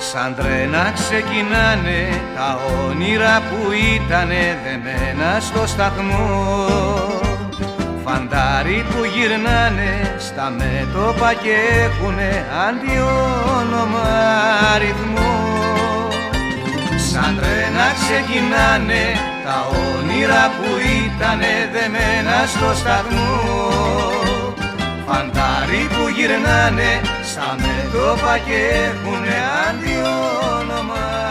Σαν τρένα ξεκινάνε τα όνειρα που ήτανε δεμένα στο σταθμό, φαντάροι που γυρνάνε στα μέτωπα και έχουνε αντιόνομα αριθμό. Σαν τρένα ξεκινάνε τα όνειρα που ήτανε δεμένα στο σταθμό, φαντάροι που γυρνάνε στα μέτωπα και έχουνε αντιόνομα.